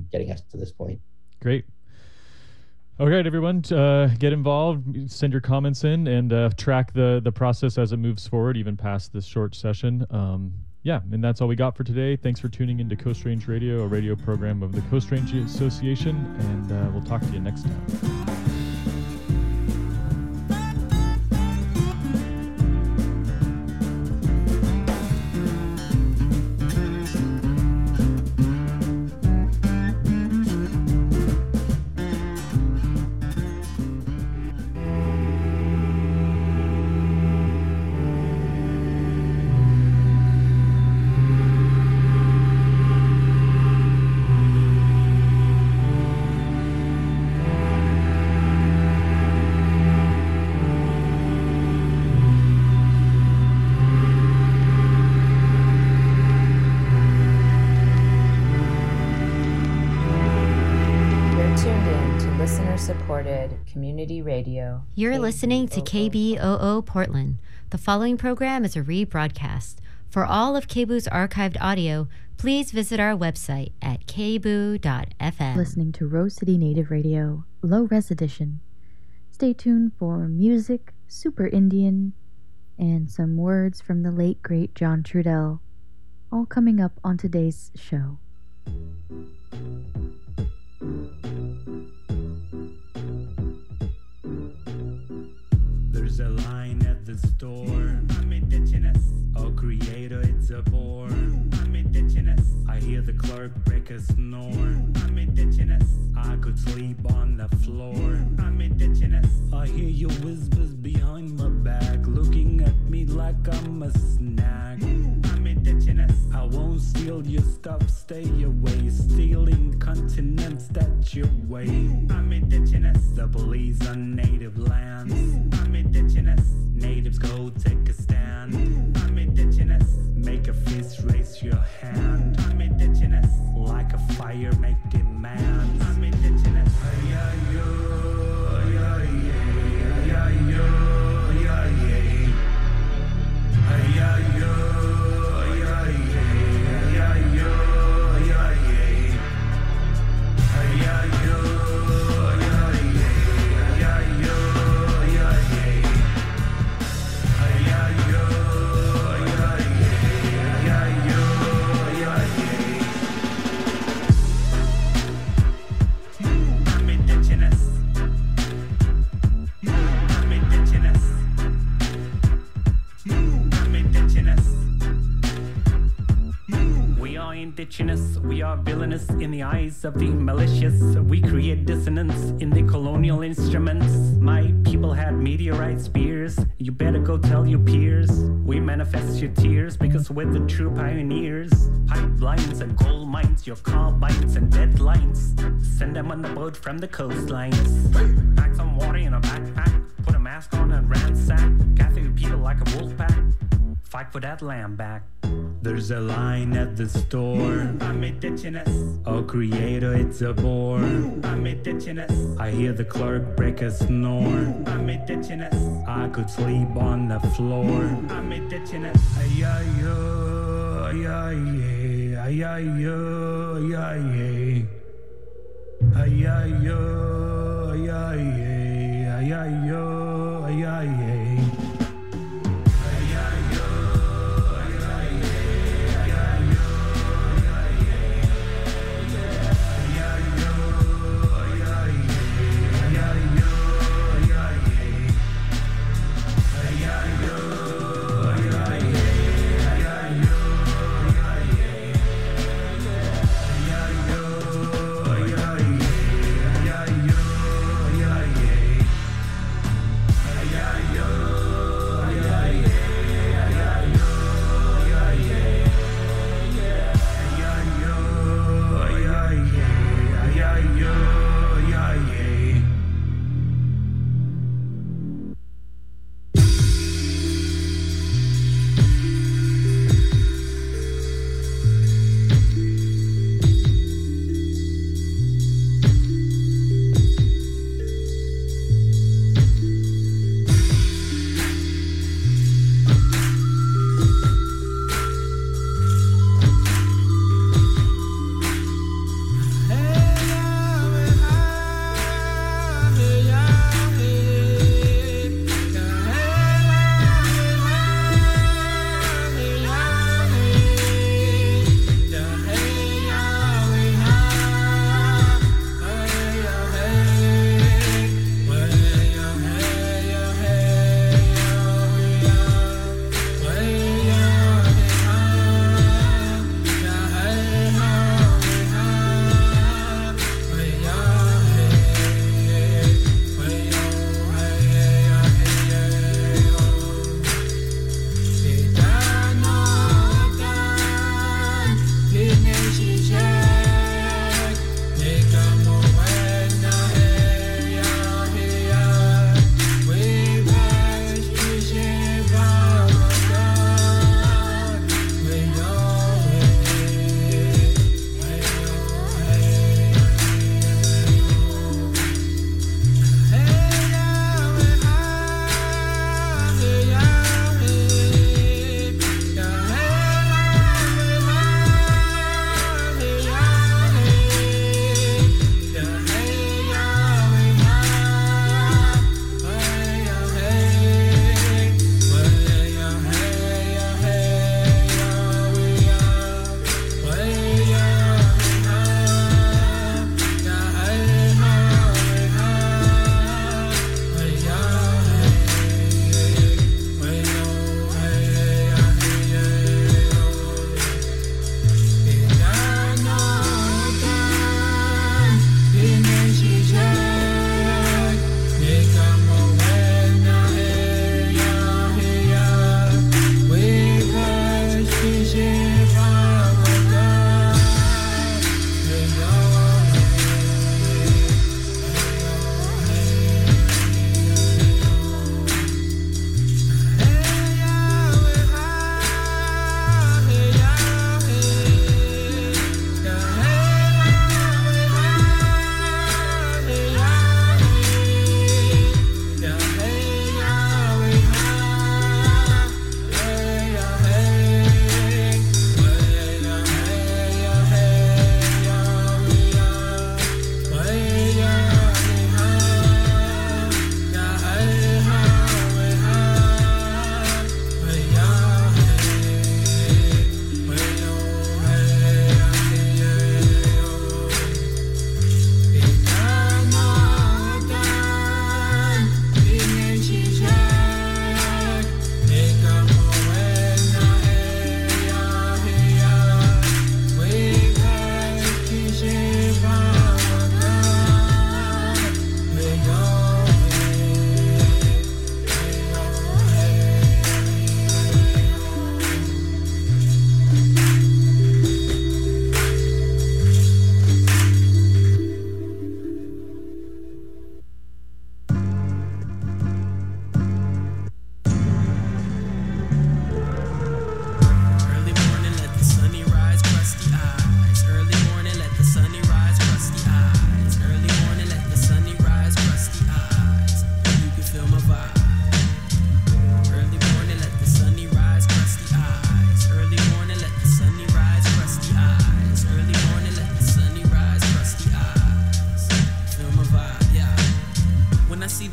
getting us to this point. Great. All right, everyone, get involved, send your comments in, and track the process as it moves forward, even past this short session. Yeah, and that's all we got for today. Thanks for tuning into Coast Range Radio, a radio program of the Coast Range Association, and we'll talk to you next time. Community Radio. You're listening to KBOO Portland. The following program is a rebroadcast. For all of KBOO's archived audio, please visit our website at kboo.fm. Listening to Rose City Native Radio, Low Res Edition. Stay tuned for music, Super Indian, and some words from the late great John Trudell, all coming up on today's show. There's a line at the store. I'm indigenous. Oh, creator, it's a bore. I'm indigenous. I hear the clerk break a snore. I'm indigenous. I could sleep on the floor. I'm indigenous. I hear your whispers behind my back, looking at me like I'm a snack. I'm indigenous. I won't steal your stuff, stay away. Stealing continents that your way. I'm indigenous. The police on native lands. I'm indigenous. Natives go take a stand. I'm indigenous. Make a fist, raise your hand. I'm indigenous. Like a fire, make demands. I'm indigenous. Indigenous, we are villainous in the eyes of the malicious. We create dissonance in the colonial instruments. My people had meteorite spears. You better go tell your peers. We manifest your tears because we're the true pioneers. Pipelines and gold mines, your carbines and deadlines. Send them on the boat from the coastlines. Pack some water in a backpack. Put a mask on and ransack. Gather your people like a wolf pack. Fight for that land back. There's a line at the store. I'm indigenous. Oh, creator, it's a bore. I'm indigenous. I hear the clerk break a snore. I'm indigenous. I could sleep on the floor. I'm indigenous. Ay-ay-yo, ay-ay-ay, ay-ay-yo, ay-ay-ay. Ay-ay-yo, ay-ay-ay, ay-ay-yo, ay-ay-ay.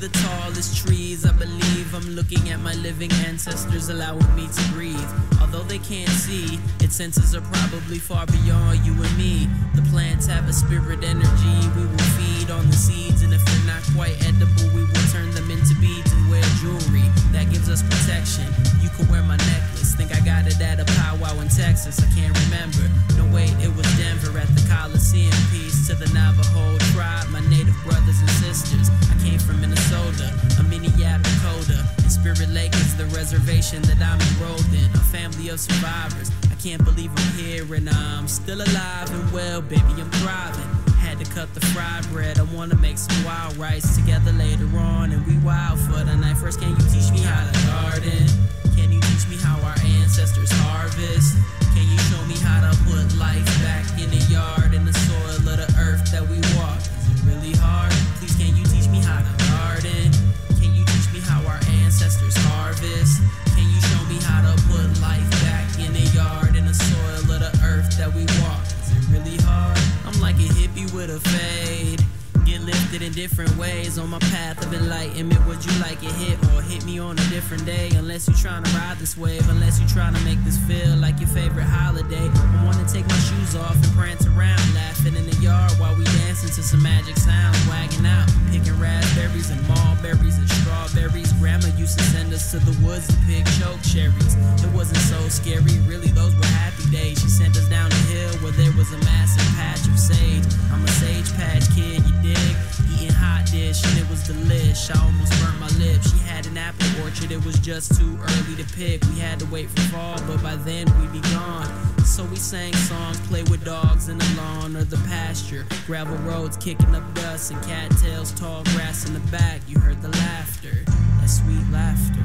the tallest trees. I believe I'm looking at my living ancestors allowing me to breathe. Although they can't see, its senses are probably far beyond you and me. The plants have a spirit energy. We will feed on the seeds, and if they're not quite edible, we will turn them into beads and wear jewelry. That gives us protection. You could wear my necklace. Think I got it at a powwow in Texas. I can't remember. No, wait, it was Denver at the Coliseum. Peace to the Navajo tribe, my native brothers and sisters. I came from Minnesota, a Minneapolis Dakota, and Spirit Lake is the reservation that I'm enrolled in. A family of survivors. I can't believe I'm here and I'm still alive and well, baby, I'm thriving. Had to cut the fried bread. I wanna make some wild rice together later on, and we wild for the night. First, can you teach me how to garden? Can you teach me how our ancestors harvest? Can you show me how to put life back in the yard, in the soil of the earth that we walk? Is it really hard? Please, can you teach me how to garden? Can you teach me how our ancestors harvest? Can you show me how to put life back in the yard, in the soil of the earth that we walk? Is it really hard? I'm like a hippie with a fade. Get lifted in different ways on my path of enlightenment. Would you like it hit or hit me on a different day? Unless you're trying to ride this wave, unless you're trying to make this feel like your favorite holiday. I wanna take my shoes off and prance around, laughing in the yard while we dancing to some magic sounds, wagging out, picking raspberries and mulberries and strawberries. Grandma used to send us to the woods to pick choke cherries. It wasn't so scary, really, those were happy days. She sent us down a hill where there was a massive patch of sage. I'm a sage patch kid, you dig? Eating hot dish and it was delish. I almost burnt my lips. She had an apple orchard, it was just too early to pick. We had to wait for fall, but by then we'd be gone. So we sang songs, played with dogs in the lawn or the pasture. Gravel roads kicking up dust and cattails, tall grass in the back. You heard the laughter, that sweet laughter.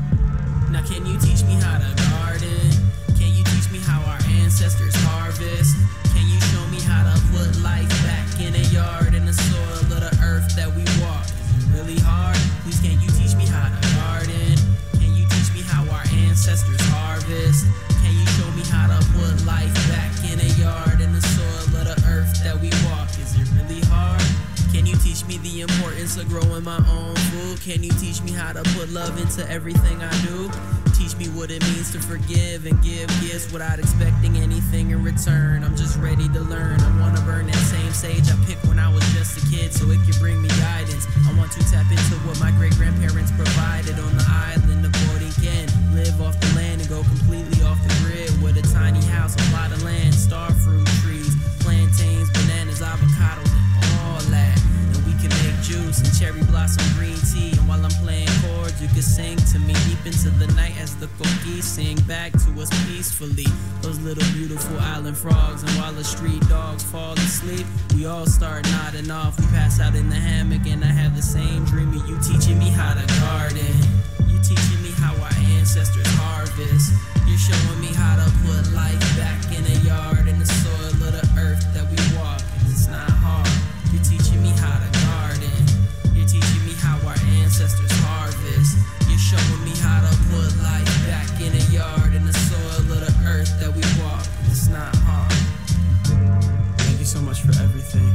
Now can you teach me how to garden? Can you teach me how our ancestors harvest? Can you show me how to put life back in a yard, in the soil of the earth that we walk? Is it really hard? Please, can you teach me how to garden? Can you teach me how our ancestors harvest? Can you show me how to put life back in a yard, in the soil of the earth that we walk? Is it really hard? Can you teach me the importance of growing my own food? Can you teach me how to put love into everything I do? Teach me what it means to forgive and give gifts without expecting anything in return. I'm just ready to learn. I wanna burn that same sage I picked when I was just a kid so it can bring me guidance. I want to tap into what my great-grandparents provided on the island of Borinquen. Live off the land and go completely off the grid with a tiny house, a plot of land, starfruit trees, plantains, bananas, avocados, and all that. And we can make juice and cherry blossom green tea. And while I'm playing chords, you can sing to me deep into the night as the coquis sing back to us peacefully. Those little beautiful island frogs. And while the street dogs fall asleep, we all start nodding off. We pass out in the hammock and I have the same dream of you teaching me how to garden. You teaching me how our ancestors harvest. You're showing me how to put life back in a yard, in the soil of the earth that we walk. It's not hard. You're teaching me how to garden. You're teaching me how our ancestors harvest. You're showing me how to put life back in a yard, in the soil of the earth that we walk. It's not hard. Thank you so much for everything.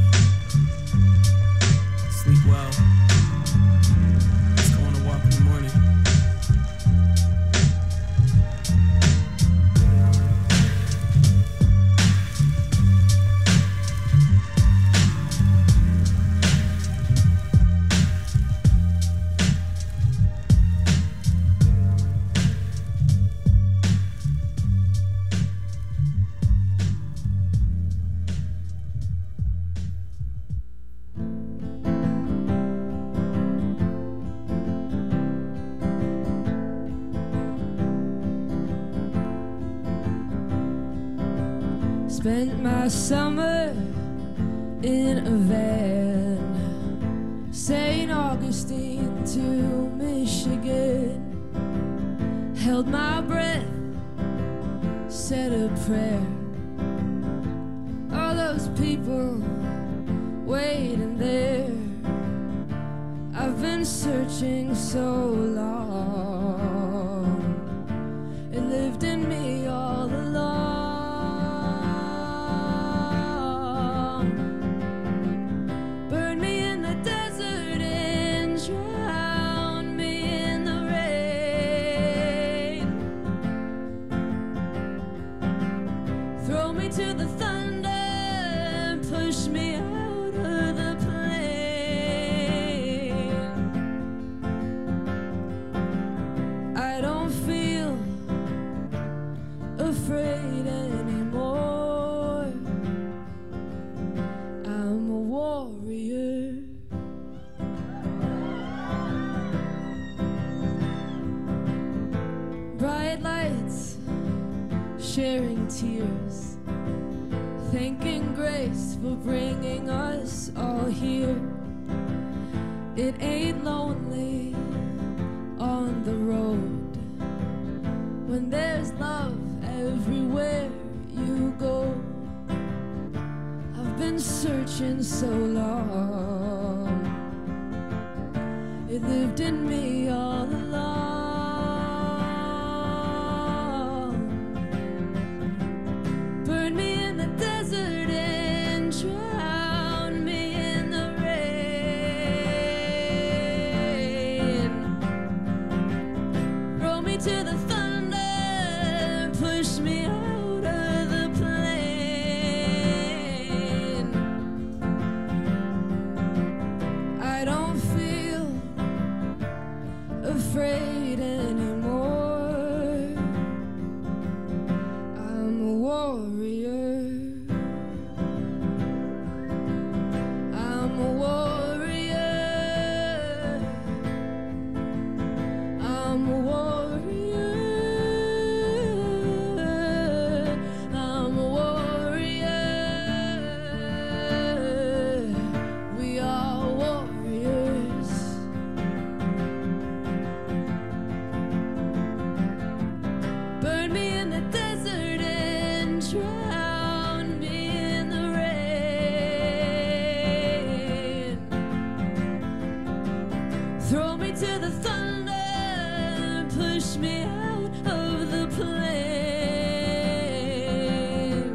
Sleep well. Let's go on a walk in the morning. Spent my summer in a van, St. Augustine to Michigan. Held my breath, said a prayer. All those people waiting there. I've been searching so long. It lived in me all along. Burn me in the desert and dry. for bringing us all here. It ain't lonely on the road when there's love everywhere you go. I've been searching so long, it lived in me all along. Burn me in the desert and drown me in the rain. Roll me to the thunder, push me out of the plane. I don't feel afraid anymore. I'm a warrior. I'm a warrior. I'm a warrior. I'm a warrior. We are warriors. Burn me in the desert and drown me in the rain. Throw me to the thunder, push me out of the plane.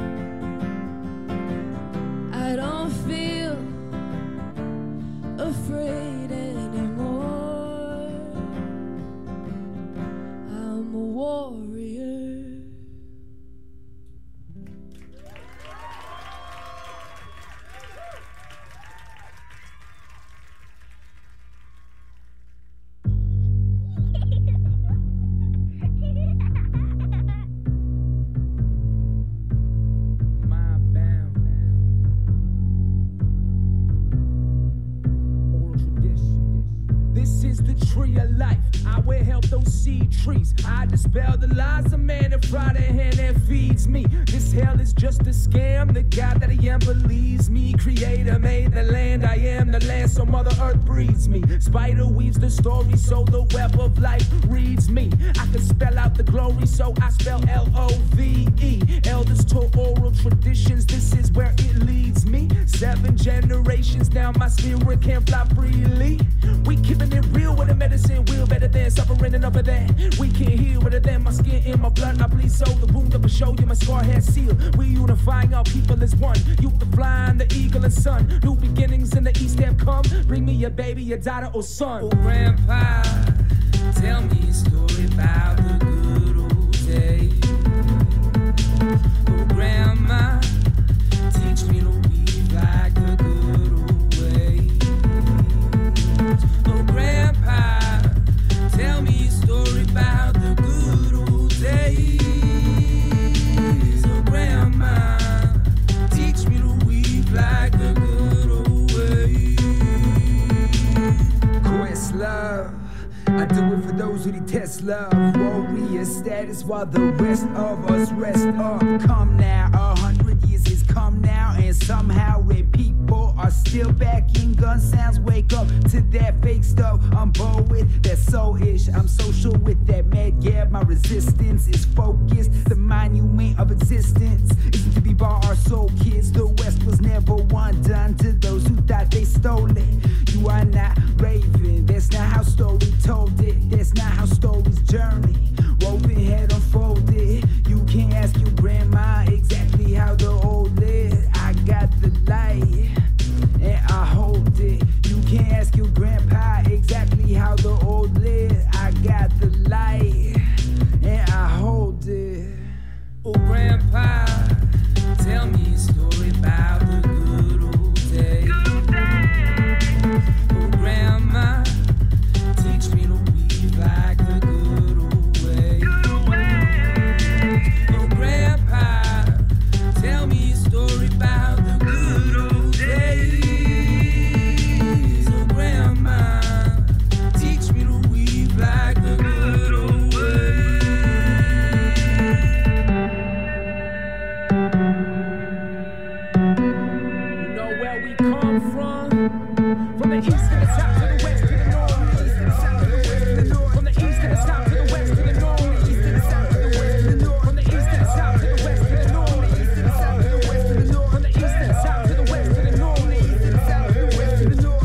I don't feel afraid anymore. I'm a warrior. My bound. Oral tradition. This is the tree of life. I will help those seed trees. I dispel the lies of man and fry the hand that feeds me. This hell is just a scam. The God that I am believes me. Creator made the land. I am the land, so Mother Earth breeds me. Spider weaves the story, so the web of life reads me. I can spell out the glory, so I spell L-O-V-E. Elders taught oral traditions. This is where it leads me. 7 generations now, my spirit can fly freely. We keeping it real with a medicine wheel, better than suffering and over that. We can't heal better than my skin in my blood. I bleed so the wound of a show you my scar has sealed. We unifying our people as one. Youth the flying, the eagle and sun. New beginnings in the east have come. Bring me a baby, a daughter or son. Oh, Grandpa, tell me a story about the good old days. Oh, Grandma, teach me to weave like the good old ways. Oh, Grandpa, tell me a story about the good old days. Oh, Grandma, teach me to weave like the good old ways. Questlove, I do it for those who detest love. Warrior status while the rest of us rest up. Come now, 100 years has come now, and somehow when people are still backing gun sounds, wake up to that fake stuff. I'm bold with that soul-ish. I'm social with that mad gab. My resistance is focused. The monument of existence isn't to be bought our soul kids. The West was never one done to those who thought they stole it. You are not raving. That's not how story told it. That's not how stories journey. Woven head unfolded. You can't ask your grandma exactly how the old lived. I got the light and I hold it. You can't ask your grandpa exactly how the old lived. I got the light and I hold it. Oh, Grandpa, tell me a story about the good old days. Oh, Grandma, teach me to weave like the good I'm from the east to the south to the west to the north, east to the south to the west to the north, from the east to the south to the west to the north, east to the south to the west to the north, from the east to the south to the west to the north, east to the south to the west to the north, from the east to the south to the west to the north, east to the south to the west to the north.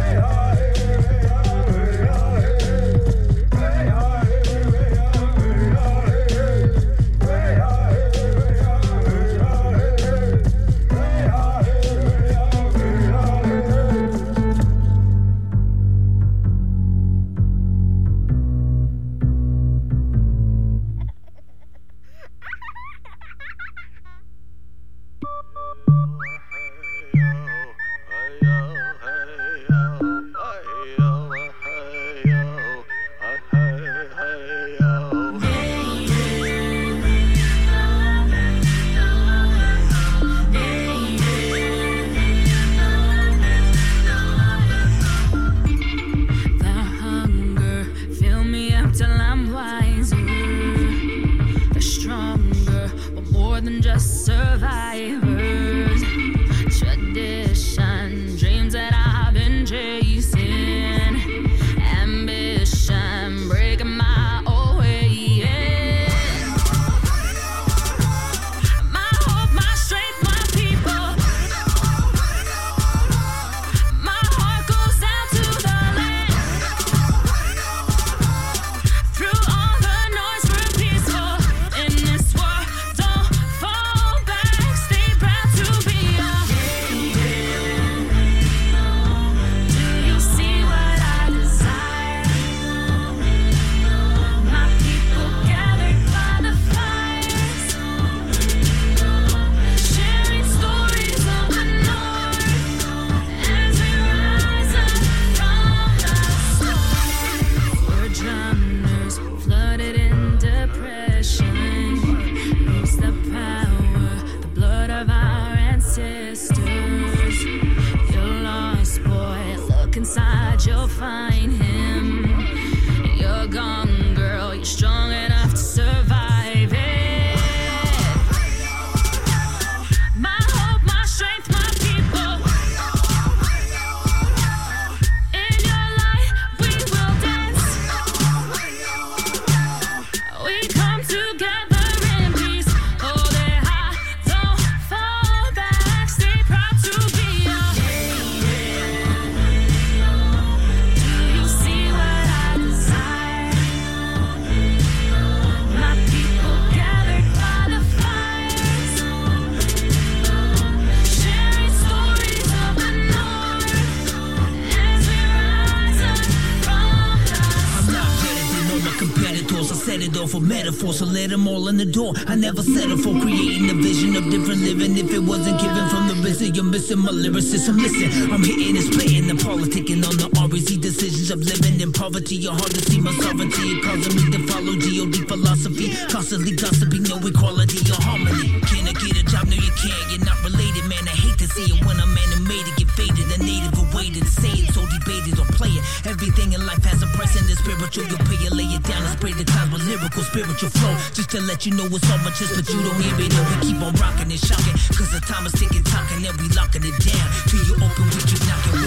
For metaphors, so let them all in the door. I never settle for creating a vision of different living. If it wasn't given from the risen, you're missing my lyricism. Listen, I'm hitting and splitting and politicking on the REC decisions of living in poverty. You're hard to see my sovereignty. It causing me to follow G.O.D. philosophy. Constantly gossiping, no equality or harmony. Can I get a job? No, you can't. You're not related, man. I hate to see it when I'm animated. Get faded, a native awaited. Say it, so debated or play it. Everything in life has a price and it's spiritual. You'll pay it, lay it down and spray the clouds with lyrical spiritual flow. Just to let you know it's all my chest, but you don't hear it. And we keep on rocking and shocking, cause the time is ticking, talking, and we locking it down. Till you open, we keep knocking.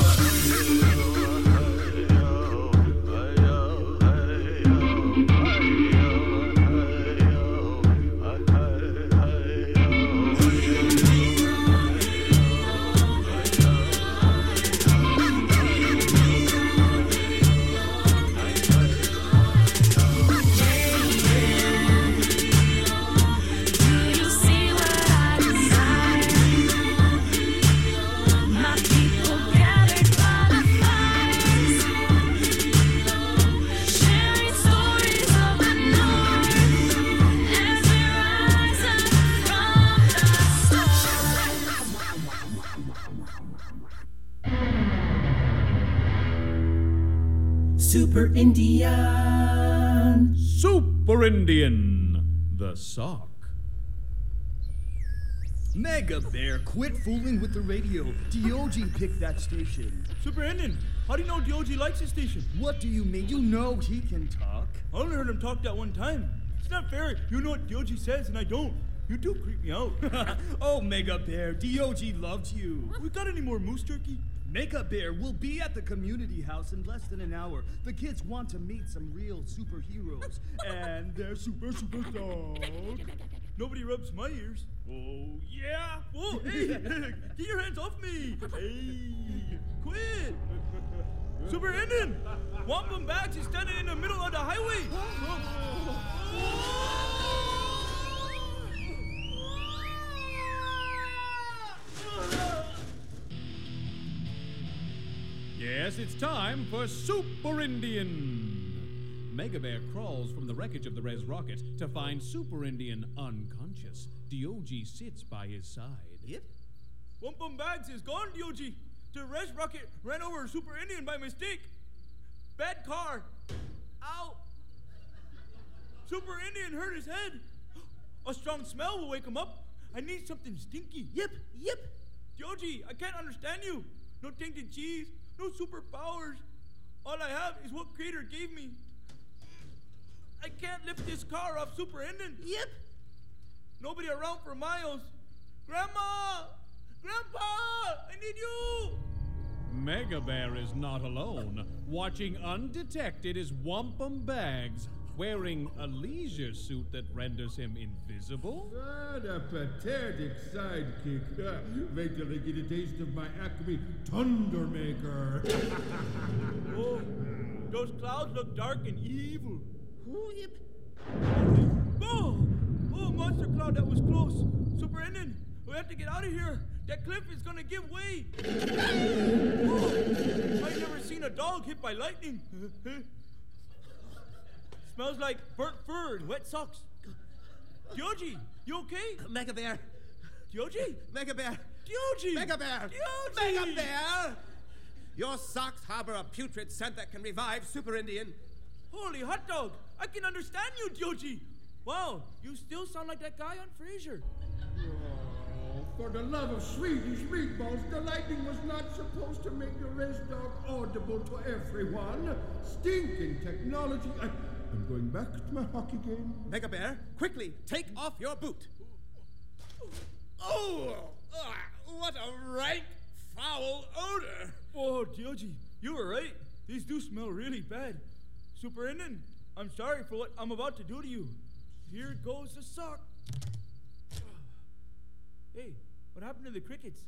Super Indian. Super Indian. The sock. Mega Bear, quit fooling with the radio. Dioji picked that station. Super Indian, how do you know Dioji likes his station? What do you mean? You know he can talk. I only heard him talk that one time. It's not fair. You know what Dioji says and I don't. You do creep me out. Oh, Mega Bear, DOG loved you. We got any more moose turkey? Mega Bear will be at the community house in less than an hour. The kids want to meet some real superheroes. And they're superstars. Nobody rubs my ears. Oh, yeah. Whoa, hey, get your hands off me. Hey, quit. Super Indian, Wampum Bags is standing in the middle of the highway. Yes, it's time for Super Indian. Mega Bear crawls from the wreckage of the Res Rocket to find Super Indian unconscious. DOG sits by his side. Yep. Wampum Bags is gone, DOG. The Res Rocket ran over Super Indian by mistake. Bad car. Ow. Super Indian hurt his head. A strong smell will wake him up. I need something stinky. Yep. DOG, I can't understand you. No tainted cheese. No superpowers. All I have is what Creator gave me. I can't lift this car off Super Indian. Yep. Nobody around for miles. Grandma! Grandpa! I need you! Mega Bear is not alone. Watching undetected is Wampum Bags, wearing a leisure suit that renders him invisible. What a pathetic sidekick. Wait till I get a taste of my Acme Thundermaker. Oh, those clouds look dark and evil. Who yip? Oh, monster cloud, that was close. Super Indian, we have to get out of here. That cliff is gonna give way. Oh, I've never seen a dog hit by lightning. Smells like burnt fur and wet socks. Dioji, you okay? Mega Bear. Dioji? Mega Bear. Dioji! Mega Bear. Dioji! Mega Bear! Your socks harbor a putrid scent that can revive Super Indian. Holy hot dog! I can understand you, Dioji! Wow, you still sound like that guy on Frasier. Oh, for the love of Swedish meatballs, the lightning was not supposed to make the Res Dog audible to everyone. Stinking technology. I'm going back to my hockey game. Mega Bear, quickly, take off your boot. Oh, what a rank, foul odor. Oh, Dioji, you were right. These do smell really bad. Super Indian, I'm sorry for what I'm about to do to you. Here goes the sock. Hey, what happened to the crickets?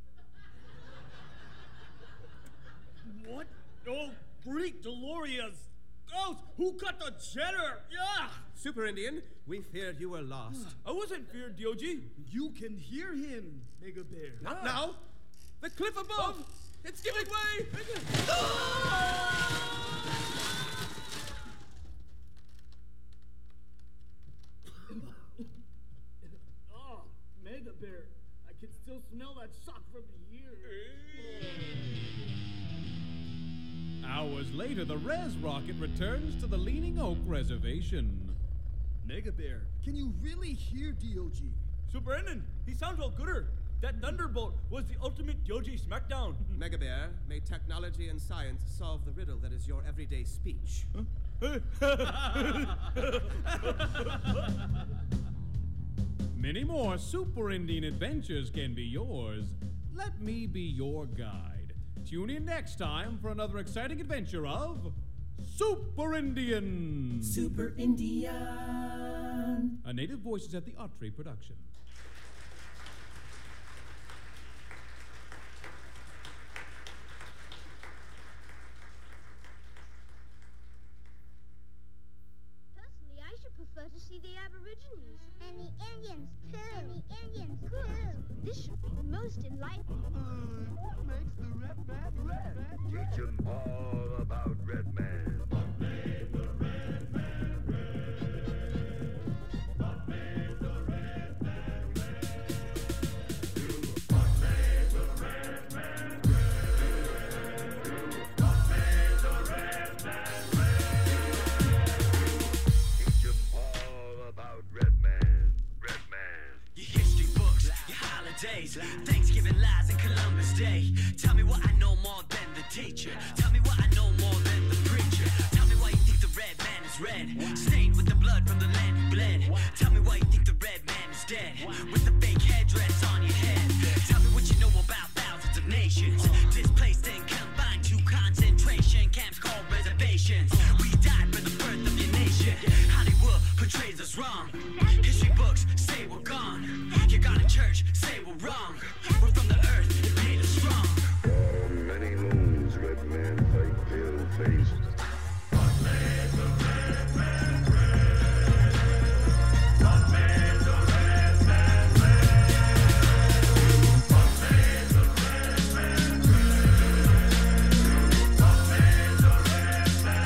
What? Oh, great Delorious! Ghost, who cut the cheddar? Yeah! Super Indian, we feared you were lost. I wasn't feared, Dioji. You can hear him, Mega Bear. Not now. The cliff above. It's giving way. Oh, Mega Bear, I can still smell that sock from here. Hours later, the Res Rocket returns to the Leaning Oak Reservation. Mega Bear, can you really hear DOG? Super Indian, he sounds all gooder. That Thunderbolt was the ultimate Dioji smackdown. Mega Bear, may technology and science solve the riddle that is your everyday speech. Many more Super Indian adventures can be yours. Let me be your guide. Tune in next time for another exciting adventure of Super Indian. Super Indian. A Native Voices at the Autry production. I should prefer to see the Aborigines. And the Indians, too. And the Indians, too. This should be most enlightening. What makes the red man red? Teach them all about Red Man. What made the red man red? What made the red man red? What made the red man red? What made the red man red? About Red Man, Red Man. Your history books, your holidays, Thanksgiving lies and Columbus Day. Tell me what I know more than the teacher. Tell me what I know more than the preacher. Tell me why you think the red man is red, stained with the blood from the land bled. Tell me why you think the red man is dead. church say we're wrong. We're from the earth, it made us strong. For many moons, red man fight pale-faced. What made the red man red? What made the red man red? What made the red man red? What made the red man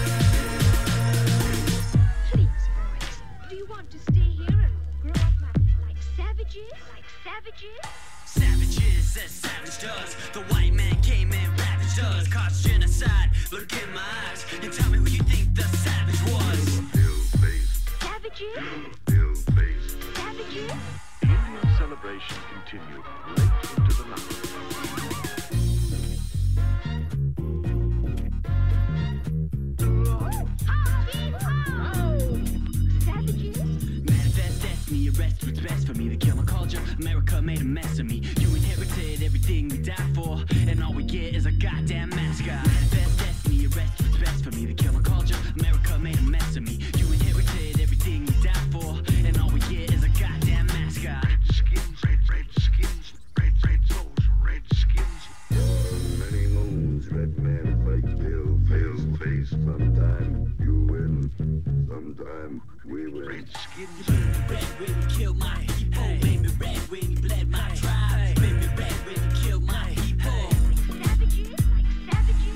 red? Please, boys, do you want to stay here and grow up like savages? Like savages? Savages as savage does. The white man came and ravaged us, caused genocide. Look in my eyes and tell me who you think the savage was. Savages? Savages? Evening celebration continued late into the night. Manifest destiny, arrest what's best for me. The killer culture, America made a mess of me. You inherited everything we died for, and all we get is a goddamn mascot. Manifest destiny, arrest what's best for me. The killer culture, America made a mess of me. You inherited everything we died for, and all we get is a goddamn mascot. Redskins, red souls, redskins. Many moons, red man fight pale-faced. Sometime you win, sometime we win. Redskins. You made me red when you killed my people. Made me red when you bled my tribe. Made me red when you killed my people. Savages? Like savages?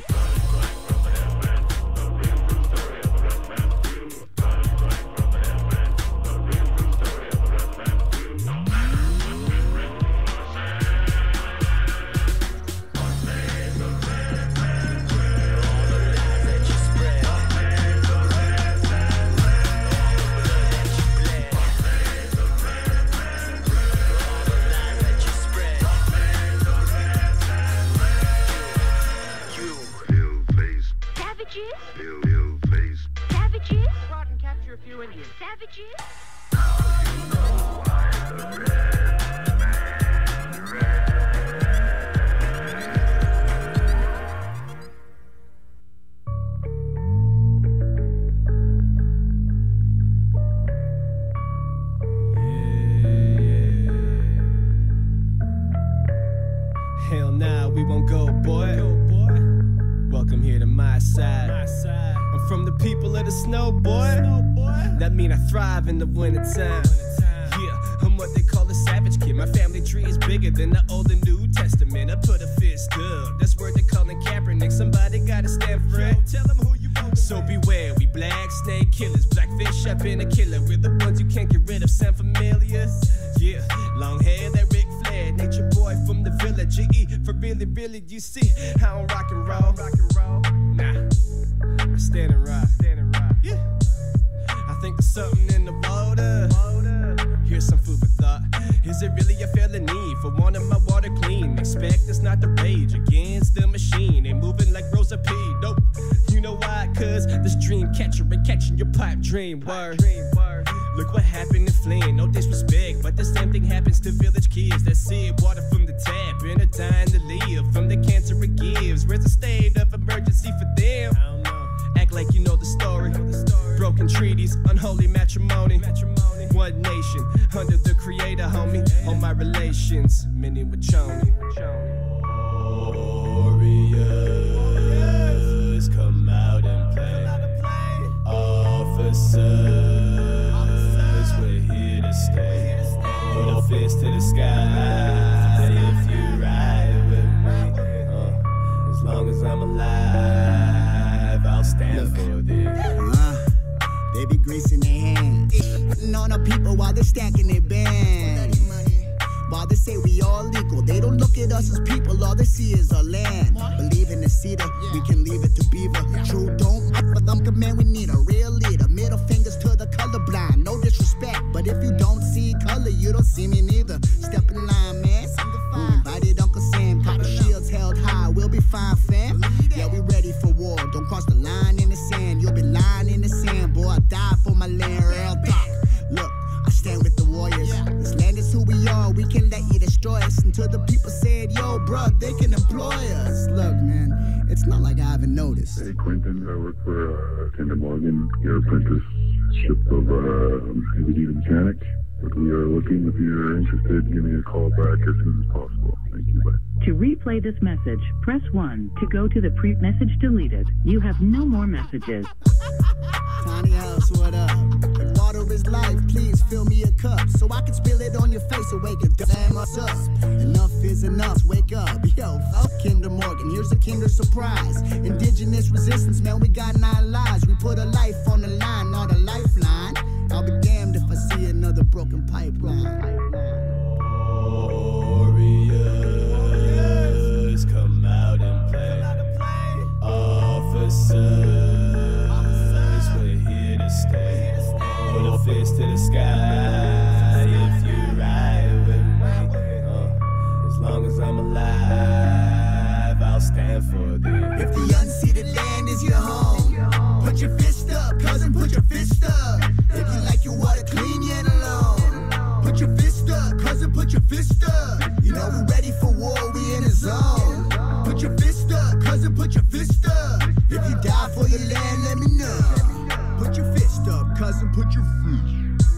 Pale-faced. Savages? Go out and capture a few Indians. Savages? Hell nah, we won't go, boy. Welcome here to my side. I'm from the people of the snow, boy. That mean I thrive in the wintertime. Yeah, I'm what they call a savage kid. My family tree is bigger than the Old and New Testament. I put a fist up. That's word they're calling Kaepernick. Somebody gotta stand for it. Tell them who you vote. So beware, we black snake killers. Blackfish, I've been a killer. We're the ones you can't get rid of. Sound familiar? Yeah, long hair, that Ric Flair. Nature boy from the village. GE for really, really, you see. I don't rock and roll. Nah, I stand and rock. Yeah, I think there's something in the water. Here's some food for thought. Is it really a felony for wanting my water clean? Expect us not to rage against the machine. Ain't moving like Rosa P. Nope. You know why? Cause this dream catcher ain't catching your pipe dream. Word. Look what happened in Flint. No disrespect, but the same thing happens to village kids that sip water from the tap and are dying to live from the cancer it gives. Where's the state of emergency for them? I don't know. Act like you know the story. Broken treaties, unholy matrimony. One nation under the creator, homie. All my relations, many with Choni. Warriors, come out and play. Officers, we're here to stay. Put a fist to the sky if you ride with me. As long as I'm alive, I'll stand for this. They be greasing their hands, on the people while they're stacking their bands. While they say we all legal, they don't look at us as people, all they see is our land. Believe in the cedar, we can leave it to beaver. True, don't for them, man, we need a real leader. Middle fingers to the colorblind, no disrespect, but if you don't see color, you don't see me neither. Step in line, man. We invited Uncle Sam, got the shields held high, we'll be fine, fam. Yeah, we ready for war, don't cross the line in the sand. You'll be lying in the sand, boy, I die for my land, real talk. Look, I stand with the warriors. This land is who we are, we can't let you destroy us. Until the people said, yo, bro, they can employ us. Look, man, it's not like I haven't noticed. Hey, Quentin, I work for Kinder Morgan, your apprenticeship of heavy-duty mechanic. But we are looking. If you're interested, give me a call back as soon as possible. Thank you. Bye. To replay this message, press 1. To go to the message deleted. You have no more messages. Tiny house, what up? If water is life, please fill me a cup so I can spill it on your face and wake it damn us up. Enough is enough, wake up. Yo, fuck Kinder Morgan, here's a Kinder Surprise. Indigenous resistance, man, we got 9 lives. We put a life on the line, not a lifeline. I'll be damned if I see another broken pipeline. Warriors, come out and play. Officers, we're here to stay. Put a fist to the sky if you ride with me. As long as I'm alive, I'll stand for thee. If the unceded land is your home, put your fist up, cousin, put your fist up. If you like your water clean, you ain't alone. Put your fist up, cousin, put your fist up. You know we're ready for war, we in a zone. Put your fist up, cousin, put your fist up. If you die for your land, let me know. Put your fist up, cousin, put your fist.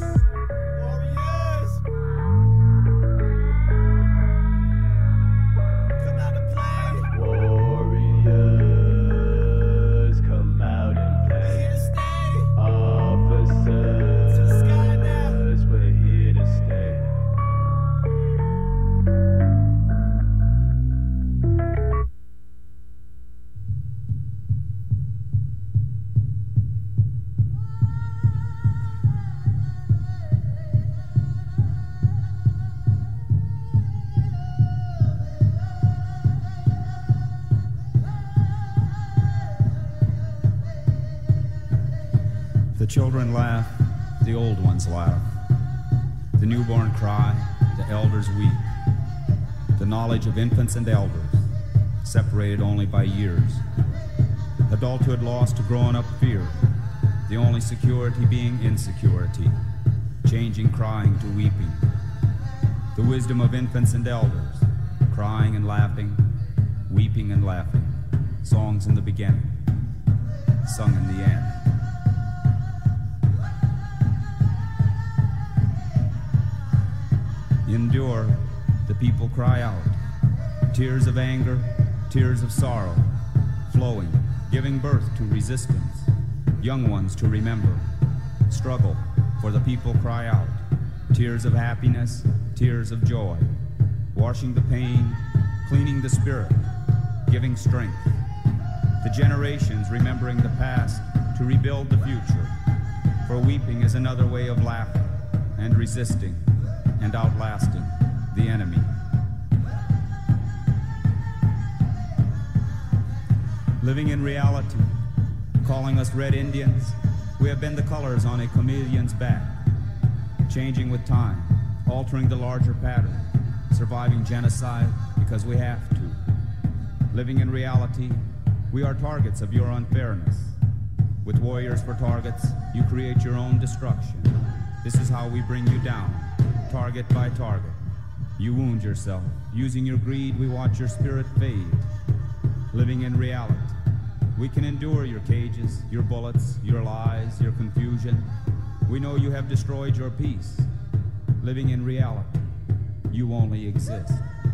The children laugh, the old ones laugh. The newborn cry, the elders weep. The knowledge of infants and elders, separated only by years. Adulthood lost to growing up fear, the only security being insecurity. Changing crying to weeping. The wisdom of infants and elders, crying and laughing, weeping and laughing. Songs in the beginning, sung in the end. Endure, the people cry out. Tears of anger, tears of sorrow, flowing, giving birth to resistance. Young ones to remember. Struggle, for the people cry out. Tears of happiness, tears of joy. Washing the pain, cleaning the spirit, giving strength. The generations remembering the past to rebuild the future. For weeping is another way of laughing and resisting and outlasting the enemy. Living in reality, calling us Red Indians, we have been the colors on a chameleon's back, changing with time, altering the larger pattern, surviving genocide because we have to. Living in reality, we are targets of your unfairness. With warriors for targets, you create your own destruction. This is how we bring you down, target by target. You wound yourself. Using your greed, we watch your spirit fade. Living in reality, we can endure your cages, your bullets, your lies, your confusion. We know you have destroyed your peace. Living in reality, you only exist.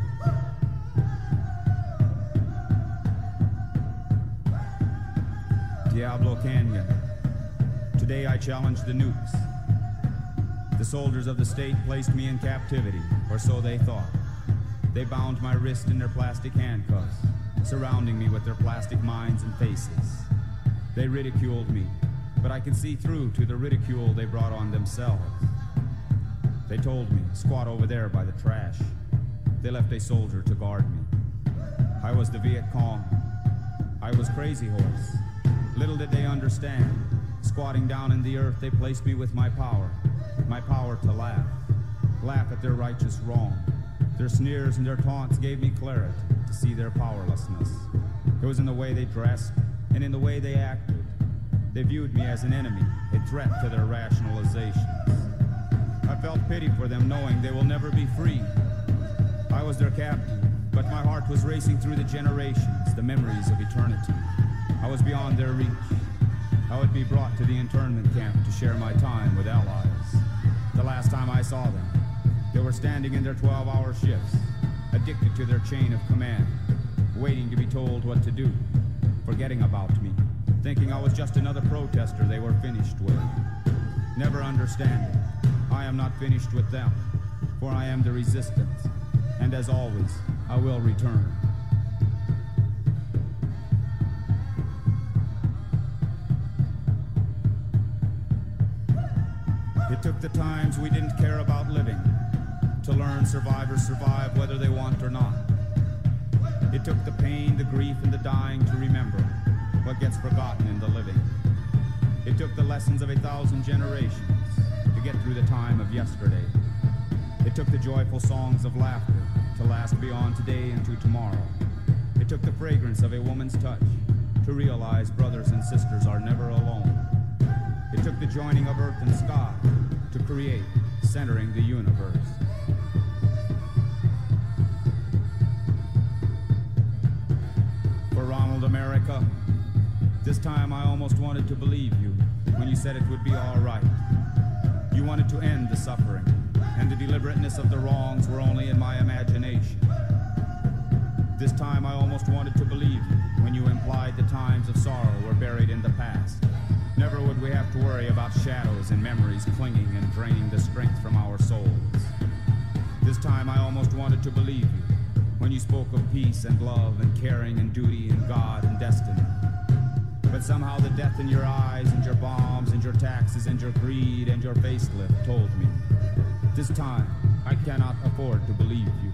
Diablo Canyon. Today I challenge the nukes. The soldiers of the state placed me in captivity, or so they thought. They bound my wrist in their plastic handcuffs, surrounding me with their plastic minds and faces. They ridiculed me, but I could see through to the ridicule they brought on themselves. They told me, squat over there by the trash. They left a soldier to guard me. I was the Viet Cong. I was Crazy Horse. Little did they understand. Squatting down in the earth, they placed me with my power to laugh. Laugh at their righteous wrong. Their sneers and their taunts gave me clarity to see their powerlessness. It was in the way they dressed and in the way they acted. They viewed me as an enemy, a threat to their rationalizations. I felt pity for them, knowing they will never be free. I was their captain, but my heart was racing through the generations, the memories of eternity. I was beyond their reach. I would be brought to the internment camp to share my time with allies. The the last time I saw them. They were standing in their 12-hour shifts, addicted to their chain of command, waiting to be told what to do, forgetting about me, thinking I was just another protester they were finished with. Never understanding, I am not finished with them, for I am the resistance, and as always, I will return. It took the times we didn't care about living to learn survivors survive whether they want or not. It took the pain, the grief, and the dying to remember what gets forgotten in the living. It took the lessons of 1,000 generations to get through the time of yesterday. It took the joyful songs of laughter to last beyond today into tomorrow. It took the fragrance of a woman's touch to realize brothers and sisters are never alone. It took the joining of earth and sky to create, centering the universe. For Ronald America, this time I almost wanted to believe you when you said it would be all right. You wanted to end the suffering, and the deliberateness of the wrongs were only in my imagination. This time I almost wanted to believe you when you implied the times of sorrow were buried in the past. Never would we have to worry about shadows and memories clinging and draining the strength from our souls. This time I almost wanted to believe you when you spoke of peace and love and caring and duty and God and destiny. But somehow the death in your eyes and your bombs and your taxes and your greed and your facelift told me, this time I cannot afford to believe you.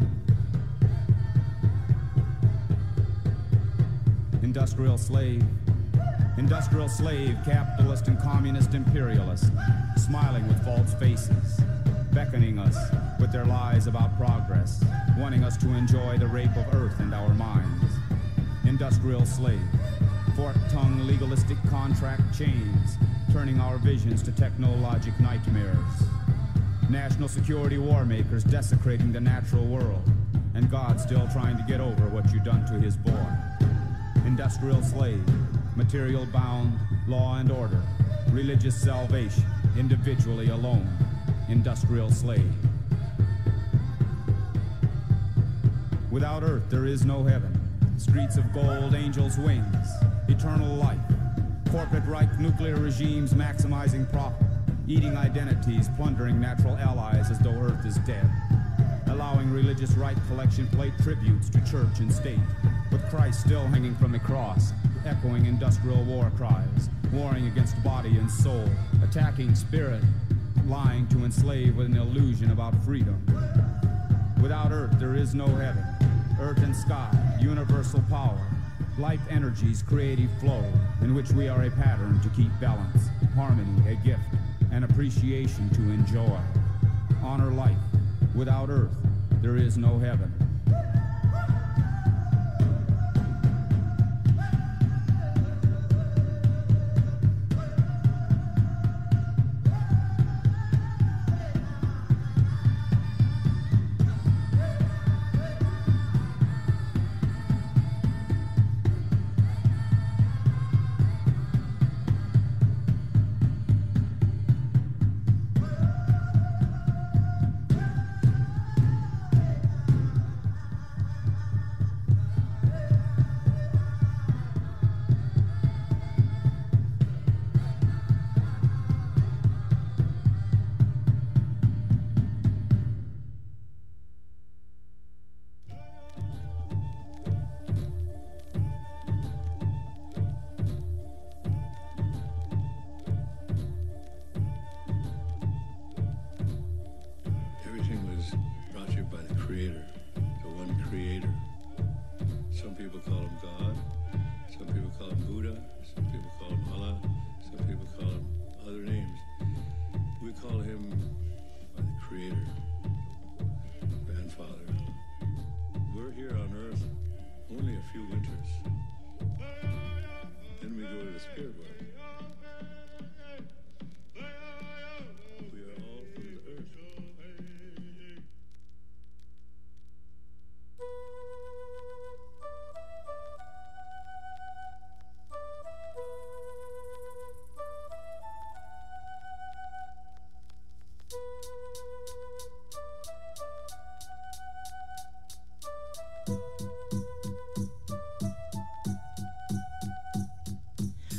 Industrial slave, capitalist and communist imperialist, smiling with false faces, beckoning us with their lies about progress, wanting us to enjoy the rape of earth and our minds. Industrial slave, fork-tongued legalistic contract chains, turning our visions to technologic nightmares. National security war makers desecrating the natural world, and God still trying to get over what you've done to his boy. Industrial slave, material bound, law and order, religious salvation, individually alone. Industrial slave. Without earth there is no heaven. Streets of gold, angels' wings, eternal life. Corporate Reich nuclear regimes maximizing profit, eating identities, plundering natural allies as though earth is dead. Allowing religious right collection plate tributes to church and state, with Christ still hanging from the cross, echoing industrial war cries, warring against body and soul, attacking spirit, lying to enslave with an illusion about freedom. Without earth there is no heaven. Earth and sky, universal power, life energies, creative flow, in which we are a pattern to keep balance, harmony, a gift, and appreciation to enjoy. Honor life. Without earth, there is no heaven.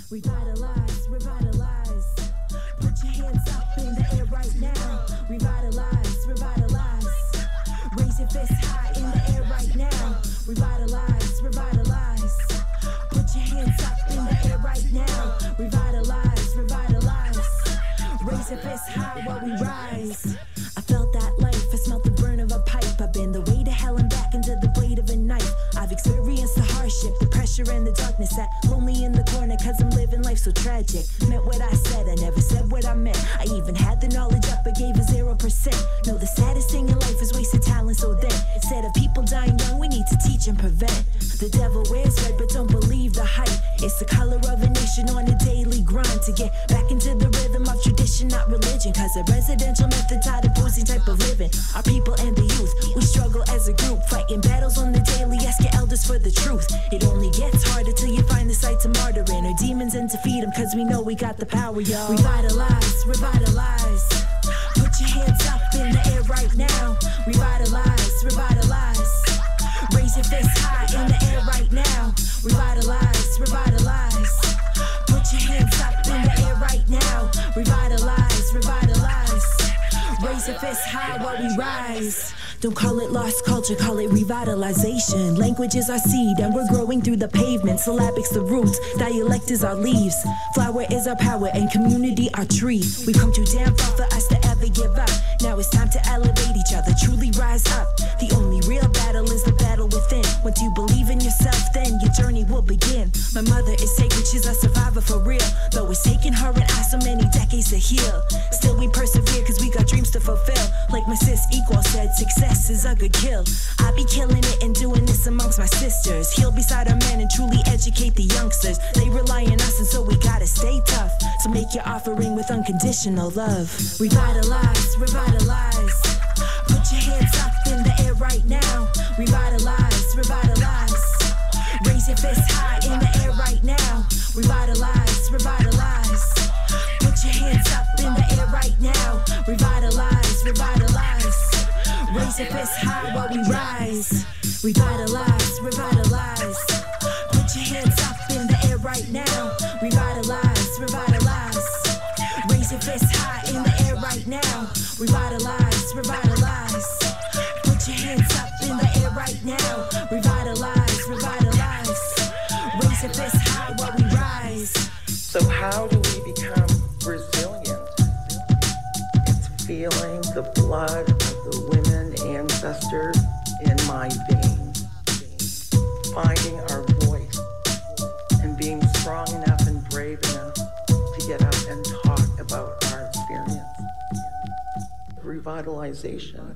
Revitalize, revitalize. Put your hands up in the air right now. Revitalize, revitalize. Raise your fist high in the air right now. Revitalize, revitalize. Put your hands up in the air right now. Revitalize, revitalize. Raise your fist high while we rise. I felt that life, I smelled the burn of a pipe. I've been the way to hell and back into the blade of a knife. I've experienced the hardship, the pressure and the darkness. Sat lonely in the corner cause I'm living life so tragic. Meant what I said, I never said what I meant. I even had the knowledge up but gave a 0%. No, the saddest thing in life is wasted talent. So then, instead of people dying young, we need to teach and prevent. The devil wears red but don't believe the hype. It's the color of a nation on a daily grind to get back into the rhythm of tradition, not religion. Cause a residential method taught opposing type of living. Our people and the youth, we struggle as a group, fighting battles on the daily. Ask your elders for the truth. It only gets harder till you find the sights of martyring our demons and defeat them. Cause we know we got the power, y'all. Revitalize, revitalize. Put your hands up in the air right now. Revitalize, revitalize. Raise your fist high in the air right now. Revitalize, revitalize. Put your hands up in the air right now. Revitalize, revitalize. Raise your fist high while we rise. Don't call it lost culture, call it revitalization. Language is our seed and we're growing through the pavement. Syllabics the roots, dialect is our leaves. Flower is our power and community our tree. We've come too damn far for us to ever give up. Now it's time to elevate each other, truly rise up. The only real battle is the battle within. Once you believe in yourself, then your journey will begin. My mother is sacred, she's a survivor for real. Though it's taken her and I so many decades to heal, still we persevere cause we got dreams to fulfill. Like my sis Equal said, success is a good kill. I be killing it and doing this amongst my sisters. Heal beside our men and truly educate the youngsters. They rely on us and so we gotta stay tough. So make your offering with unconditional love. Revitalize, revitalize. Put your hands up in the air right now. Revitalize, revitalize. Raise your fist high in the air right now. Revitalize, revitalize. Put your hands up in the air right now. Revitalize, revitalize. Raise your fist high while we rise. Revitalize, revitalize. Put your hands up in the air right now. Revitalize, revitalize. Raise your fist high in the air right now. Revitalize, revitalize. Put your hands up in the air right now. Revitalize, revitalize. Raise your fist high while we rise. So how do we become resilient? It's feeling the blood of the women ancestors in my veins, finding our voice, and being strong enough and brave enough to get up and talk about our experience. Revitalization.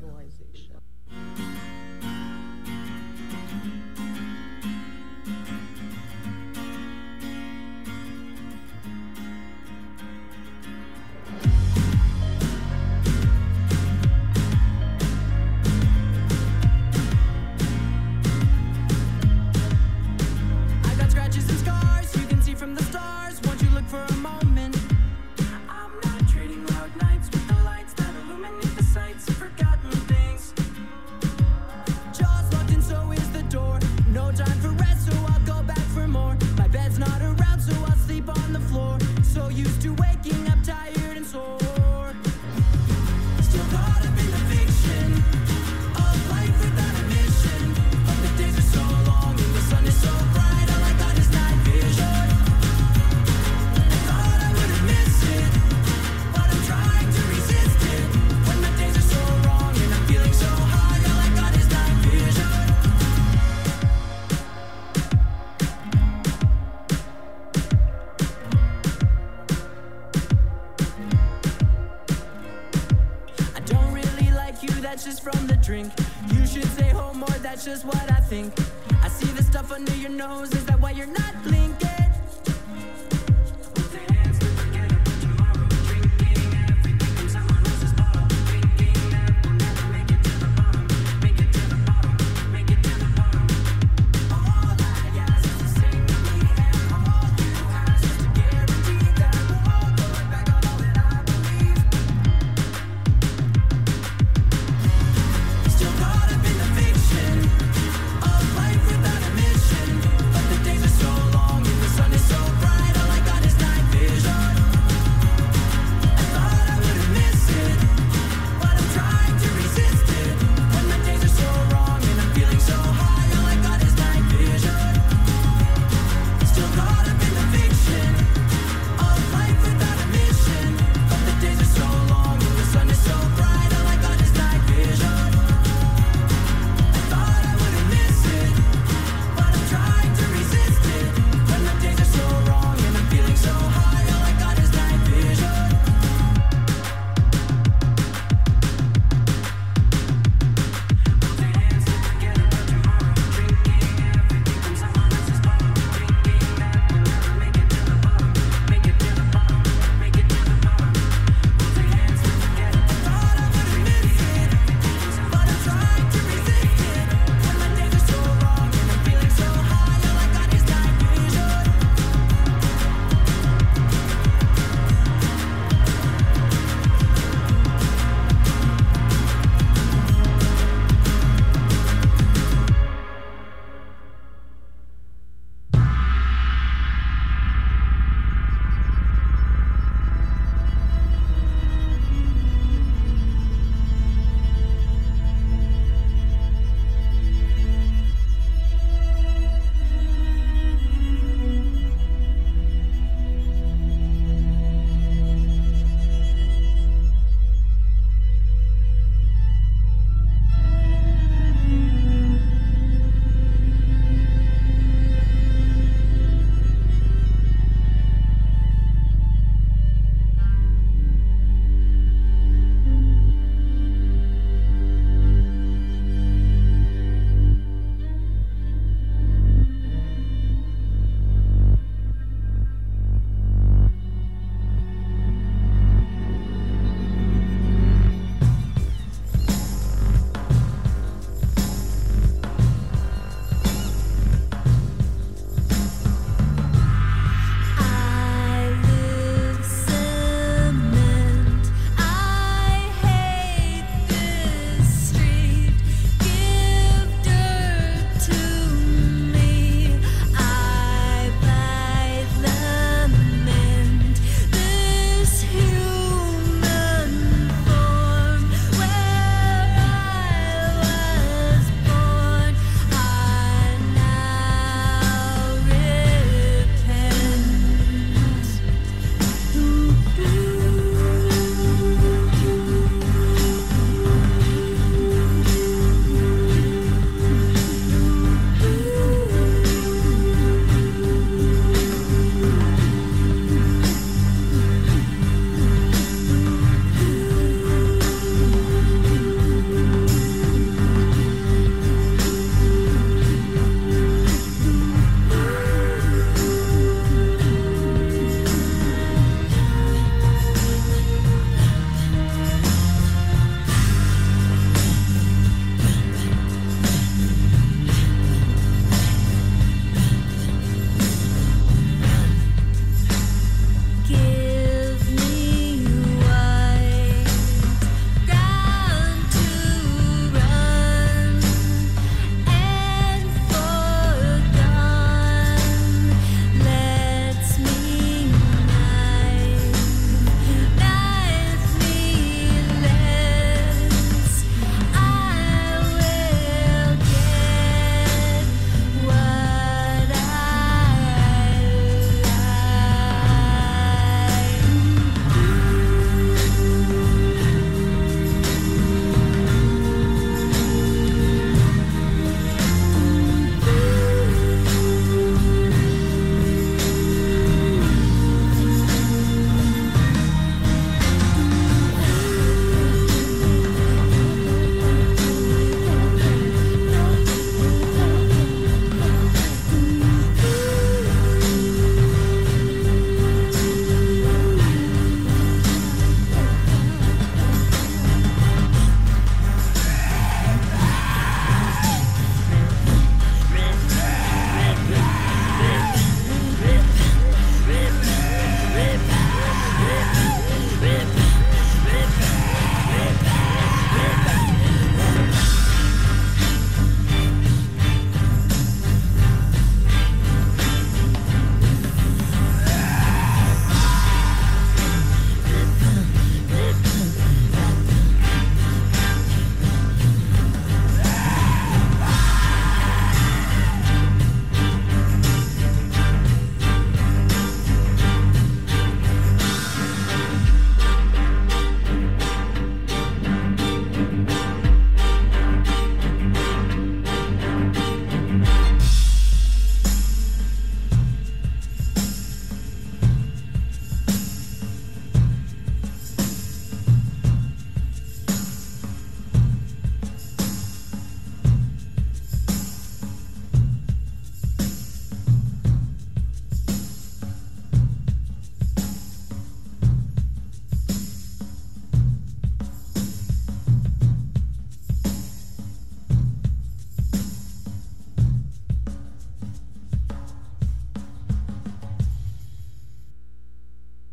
That's just from the drink. You should stay home more, that's just what I think. I see the stuff under your nose, is that why you're not blinking? Of life without a mission, but the days are so long and the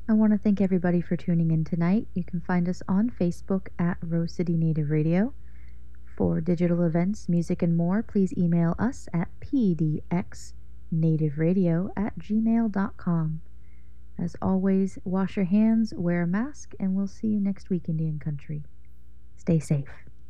I want to thank everybody for tuning in tonight. You can find us on Facebook at Rose City Native Radio. For digital events, music, and more, please email us at pdxnativeradio@gmail.com. As always, wash your hands, wear a mask, and we'll see you next week, Indian Country. Stay safe.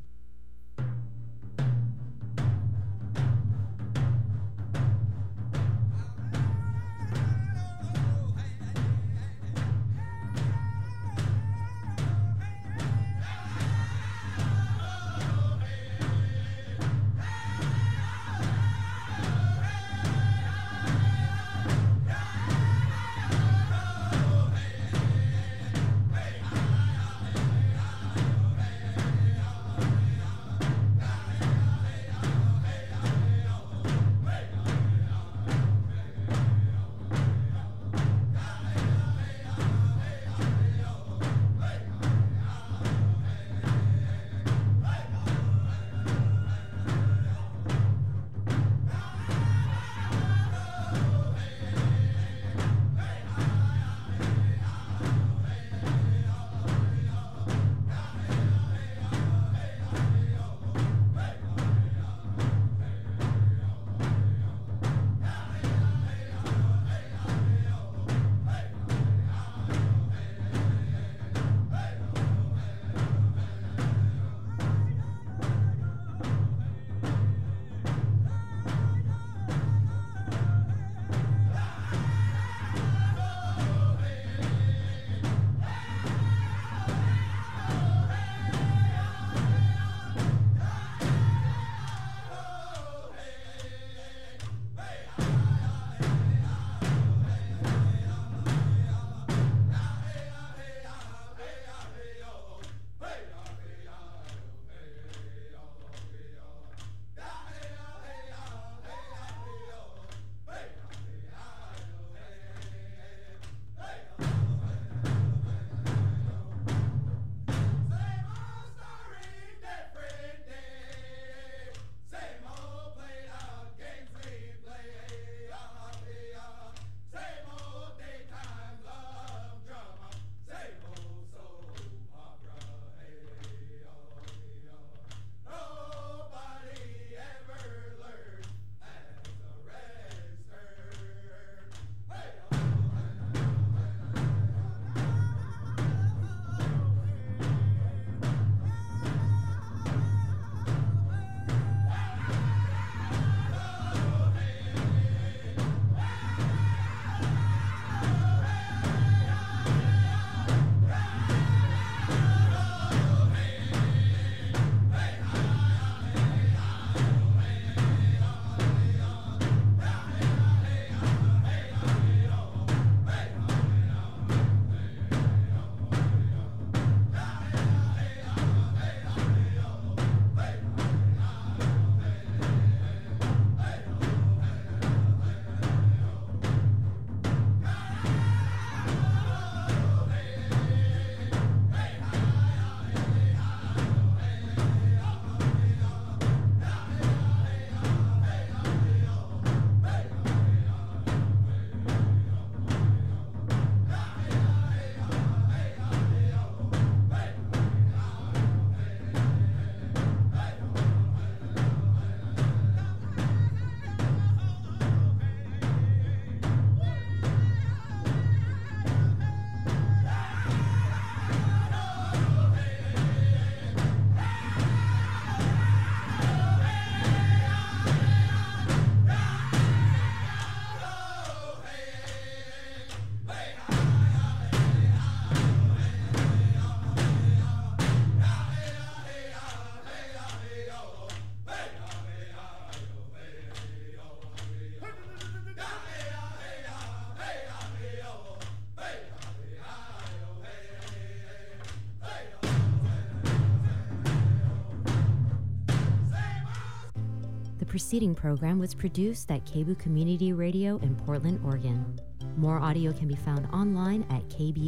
preceding program was produced at KBOO Community Radio in Portland, Oregon. More audio can be found online at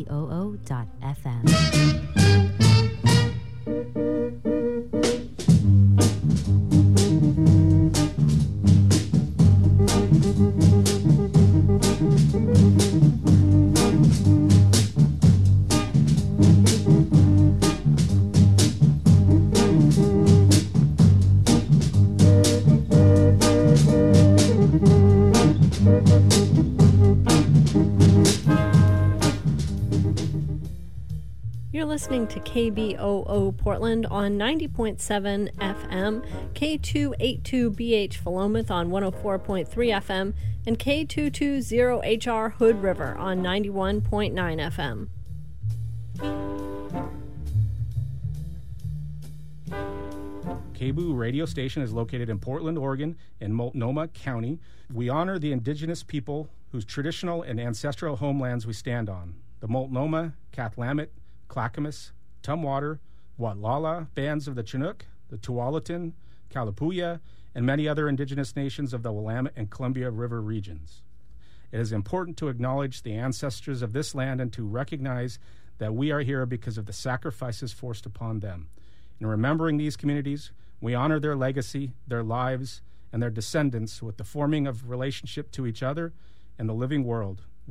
kboo.fm. You're listening to KBOO Portland on 90.7 FM, K282BH Philomath on 104.3 FM, and K220HR Hood River on 91.9 FM. KBOO radio station is located in Portland, Oregon, in Multnomah County. We honor the indigenous people whose traditional and ancestral homelands we stand on. The Multnomah, Kathlamet, Clackamas, Tumwater, Watlala bands of the Chinook, the Tualatin, Kalapuya, and many other indigenous nations of the Willamette and Columbia River regions. It is important to acknowledge the ancestors of this land and to recognize that we are here because of the sacrifices forced upon them. In remembering these communities, we honor their legacy, their lives, and their descendants with the forming of relationship to each other and the living world.